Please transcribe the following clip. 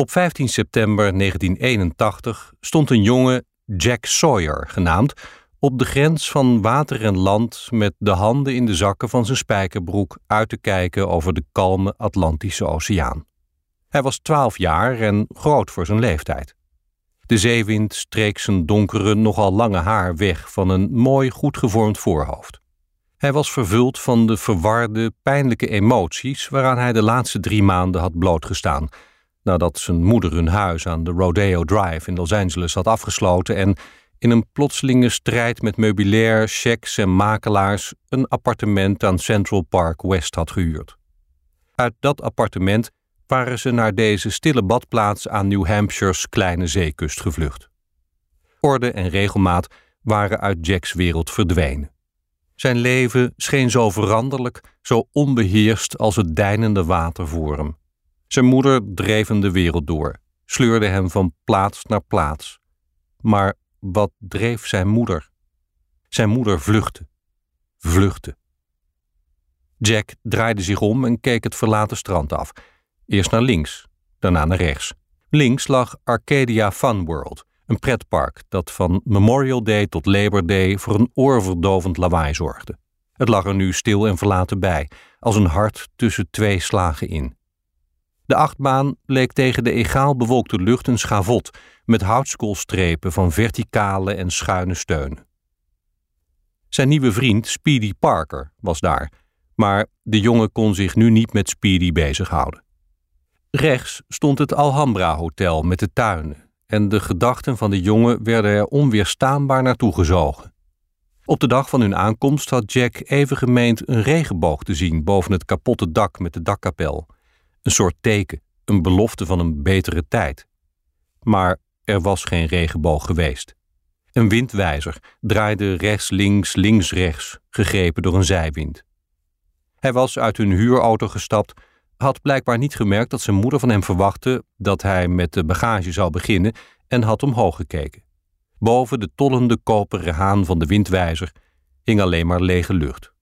Op 15 september 1981 stond een jongen, Jack Sawyer genaamd, op de grens van water en land met de handen in de zakken van zijn spijkerbroek uit te kijken over de kalme Atlantische Oceaan. Hij was 12 jaar en groot voor zijn leeftijd. De zeewind streek zijn donkere, nogal lange haar weg van een mooi, goed gevormd voorhoofd. Hij was vervuld van de verwarde, pijnlijke emoties waaraan hij de laatste 3 maanden had blootgestaan, nadat zijn moeder hun huis aan de Rodeo Drive in Los Angeles had afgesloten en in een plotselinge strijd met meubilair, cheques en makelaars een appartement aan Central Park West had gehuurd. Uit dat appartement waren ze naar deze stille badplaats aan New Hampshire's kleine zeekust gevlucht. Orde en regelmaat waren uit Jack's wereld verdwenen. Zijn leven scheen zo veranderlijk, zo onbeheerst als het deinende water voor hem. Zijn moeder dreef hem de wereld door, sleurde hem van plaats naar plaats. Maar wat dreef zijn moeder? Zijn moeder vluchtte. Jack draaide zich om en keek het verlaten strand af. Eerst naar links, daarna naar rechts. Links lag Arcadia Fun World, een pretpark dat van Memorial Day tot Labor Day voor een oorverdovend lawaai zorgde. Het lag er nu stil en verlaten bij, als een hart tussen 2 slagen in. De achtbaan leek tegen de egaal bewolkte lucht een schavot met houtskoolstrepen van verticale en schuine steunen. Zijn nieuwe vriend Speedy Parker was daar, maar de jongen kon zich nu niet met Speedy bezighouden. Rechts stond het Alhambra Hotel met de tuinen en de gedachten van de jongen werden er onweerstaanbaar naartoe gezogen. Op de dag van hun aankomst had Jack even gemeend een regenboog te zien boven het kapotte dak met de dakkapel. Een soort teken, een belofte van een betere tijd. Maar er was geen regenboog geweest. Een windwijzer draaide rechts-links, links-rechts, gegrepen door een zijwind. Hij was uit hun huurauto gestapt, had blijkbaar niet gemerkt dat zijn moeder van hem verwachtte dat hij met de bagage zou beginnen en had omhoog gekeken. Boven de tollende koperen haan van de windwijzer hing alleen maar lege lucht.